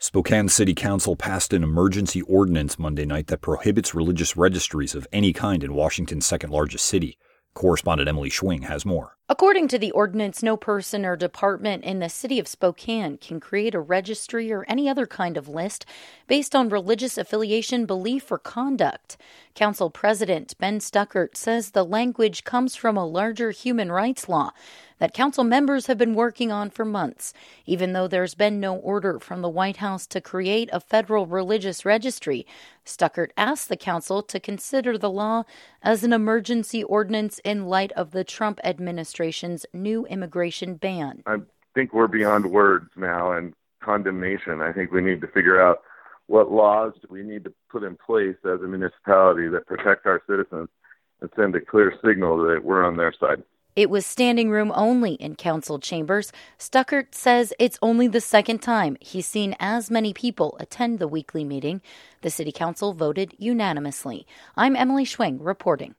Spokane City Council passed an emergency ordinance Monday night that prohibits religious registries of any kind in Washington's second-largest city. Correspondent Emily Schwing has more. According to the ordinance, no person or department in the city of Spokane can create a registry or any other kind of list based on religious affiliation, belief, or conduct. Council President Ben Stuckert says the language comes from a larger human rights law that council members have been working on for months. Even though there's been no order from the White House to create a federal religious registry, Stuckert asked the council to consider the law as an emergency ordinance in light of the Trump administration's new immigration ban. I think we're beyond words now and condemnation. I think we need to figure out what laws we need to put in place as a municipality that protect our citizens and send a clear signal that we're on their side. It was standing room only in council chambers. Stuckert says it's only the second time he's seen as many people attend the weekly meeting. The city council voted unanimously. I'm Emily Schwing reporting.